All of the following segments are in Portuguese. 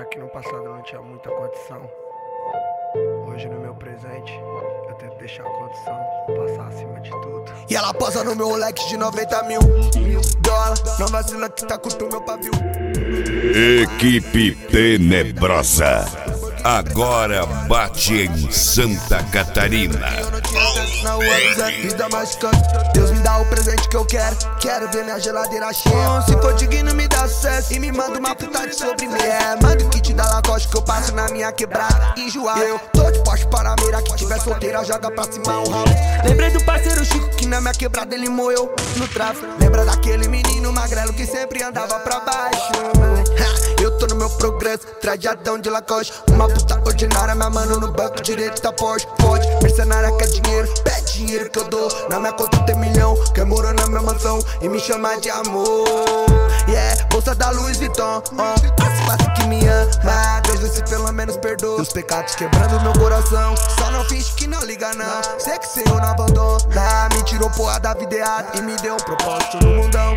Já que no passado eu não tinha muita condição, hoje no meu presente eu tento deixar a condição passar acima de tudo. E ela posa no meu Rolex de 90 mil dólares. Não vacila que tá curto meu pavio. Equipe Tenebrosa agora bate em Santa Catarina. Eu não tinha chance na rua, vida machucando. Deus me dá o presente que eu quero. Quero ver minha geladeira cheia. Se for digno me dá sucesso e me manda uma puta de sobremesa. Manda o kit da Lacoste que eu passo na minha quebrada. Enjoado, eu tô de Porsche Panamera. Que tiver solteira joga pra cima o rabo. Lembrei do parceiro Chico que na minha quebrada ele morreu no tráfico. Lembra daquele menino magrelo que sempre andava pra baixo. Eu tô no meu progresso, trajadão de Lacoste. Uma puta ordinária, minha mano no banco direito tá Porsche. Pode, mercenária quer dinheiro, pede dinheiro que eu dou. Na minha conta tem milhão, quer morar na minha mansão e me chamar de amor. Yeah, bolsa da Louis Vuitton, fácil que me ama. Deus vê se pelo menos perdoa os pecados quebrando meu coração. Só não finge que não liga não, sei que Senhor não abandona. Me tirou porra da vida errada e me deu um propósito no mundão.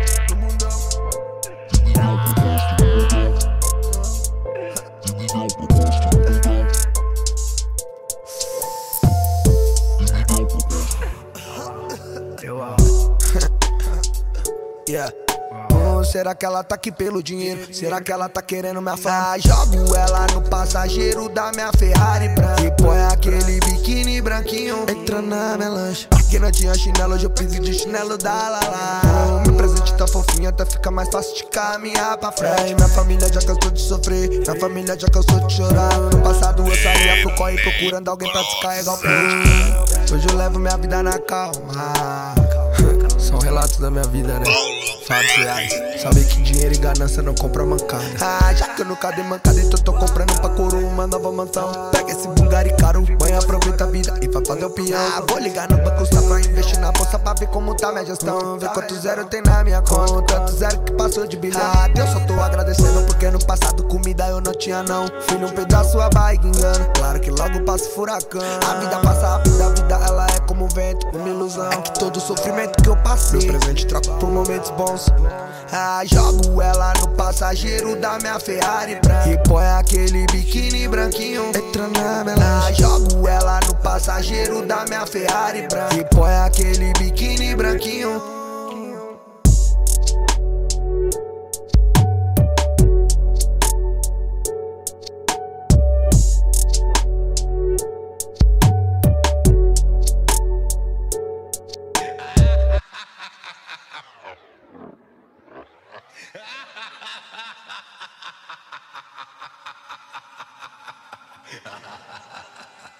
Yeah. Será que ela tá aqui pelo dinheiro? Será que ela tá querendo minha fama? Jogo ela no passageiro da minha Ferrari branca e põe aquele biquíni branquinho. Entra na minha lancha. Aqui não tinha chinelo, hoje eu preciso de chinelo da Lala. Meu presente tá fofinho, até fica mais fácil de caminhar pra frente. Minha família já cansou de sofrer, minha família já cansou de chorar. No passado eu saía pro corre procurando alguém pra descarregar o pente. Hoje eu levo minha vida na calma. São relatos da minha vida, né? Fatos reais. Sabe que dinheiro e ganância não compra mancada. Já que eu nunca dei mancada, então tô comprando pra coroa uma nova mansão. Pega esse Bugatti caro, mãe aproveita a vida e vai fazer o peão. Vou ligar no banco só pra investir na bolsa pra ver como tá minha gestão. Ver quanto zero tem na minha conta, tanto zero que passou de bilhão. Deus só tô agradecendo porque no passado comida eu não tinha não. Fui num pedaço a barriga engana, claro que logo passa furacão. A vida passa rápido, a vida ela é como um vento, uma ilusão. É que todo o sofrimento que eu passei, meu presente troco por momentos bons. Jogo ela no passageiro da minha Ferrari branca e põe aquele biquíni branquinho. Entra na minha lancha. Jogo ela no passageiro da minha Ferrari branca e põe aquele biquíni branquinho. Ha ha ha ha ha.